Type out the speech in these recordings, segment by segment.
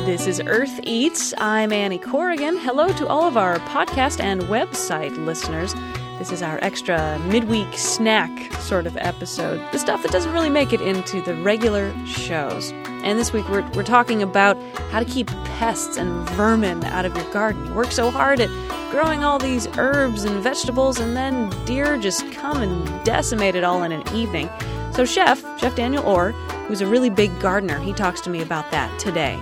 This is Earth Eats. I'm Annie Corrigan. Hello to all of our podcast and website listeners. This is our extra midweek snack sort of episode. The stuff that doesn't really make it into the regular shows. And this week we're talking about how to keep pests and vermin out of your garden. You work so hard at growing all these herbs and vegetables, and then deer just come and decimate it all in an evening. So Chef Daniel Orr, who's a really big gardener, he talks to me about that today.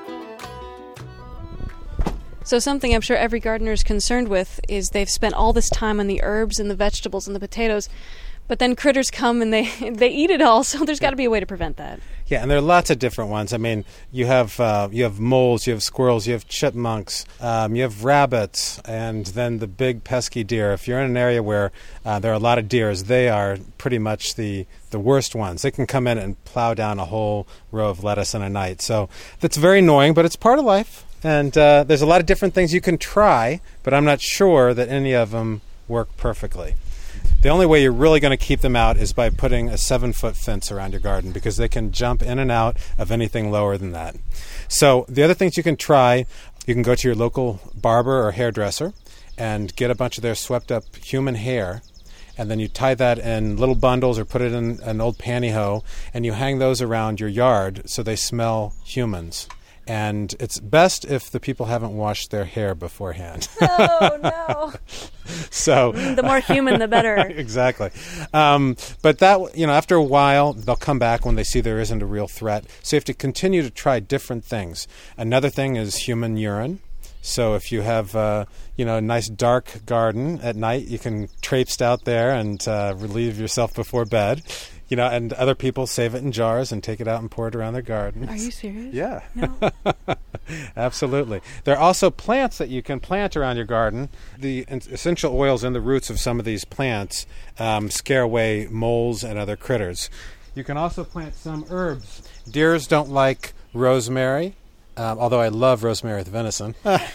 So something I'm sure every gardener is concerned with is they've spent all this time on the herbs and the vegetables and the potatoes, but then critters come and they eat it all, so there's got to be a way to prevent that. Yeah, and there are lots of different ones. I mean, you have moles, you have squirrels, you have chipmunks, you have rabbits, and then the big pesky deer. If you're in an area where there are a lot of deers, they are pretty much the worst ones. They can come in and plow down a whole row of lettuce in a night. So that's very annoying, but it's part of life. And there's a lot of different things you can try, but I'm not sure that any of them work perfectly. The only way you're really going to keep them out is by putting a 7-foot fence around your garden, because they can jump in and out of anything lower than that. So the other things you can try, you can go to your local barber or hairdresser and get a bunch of their swept up human hair, and then you tie that in little bundles or put it in an old pantyhose, and you hang those around your yard so they smell humans. And it's best if the people haven't washed their hair beforehand. Oh, no. So the more human, the better. Exactly. But that, after a while, they'll come back when they see there isn't a real threat. So you have to continue to try different things. Another thing is human urine. So if you have, a nice dark garden at night, you can traipse out there and relieve yourself before bed. And other people save it in jars and take it out and pour it around their gardens. Are you serious? Yeah. No. Absolutely. There are also plants that you can plant around your garden. The essential oils in the roots of some of these plants scare away moles and other critters. You can also plant some herbs. Deers don't like rosemary, although I love rosemary with venison.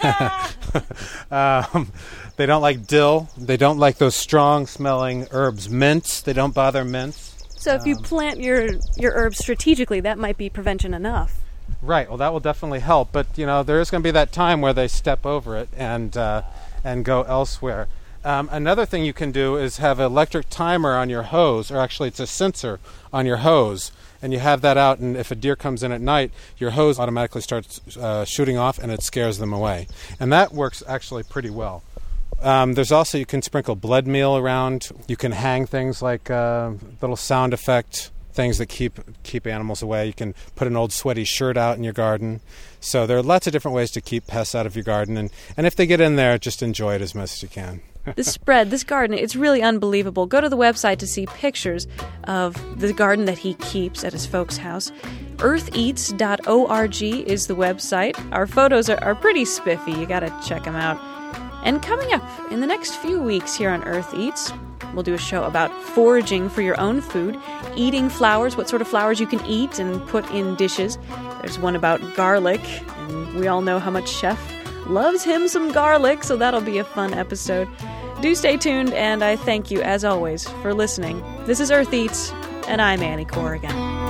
They don't like dill. They don't like those strong-smelling herbs. Mints, they don't bother mints. So if you plant your herbs strategically, that might be prevention enough. Right. Well, that will definitely help. But, there is going to be that time where they step over it and go elsewhere. Another thing you can do is have an electric timer on your hose, or actually it's a sensor on your hose, and you have that out, and if a deer comes in at night, your hose automatically starts shooting off, and it scares them away. And that works actually pretty well. There's also, you can sprinkle blood meal around. You can hang things like little sound effect things that keep animals away. You can put an old sweaty shirt out in your garden. So there are lots of different ways to keep pests out of your garden. And if they get in there, just enjoy it as much as you can. This garden, it's really unbelievable. Go to the website to see pictures of the garden that he keeps at his folks' house. eartheats.org is the website. Our photos are pretty spiffy. You got to check them out. And coming up in the next few weeks here on Earth Eats, we'll do a show about foraging for your own food, eating flowers, what sort of flowers you can eat and put in dishes. There's one about garlic, and we all know how much Chef loves him some garlic, so that'll be a fun episode. Do stay tuned, and I thank you, as always, for listening. This is Earth Eats, and I'm Annie Corrigan.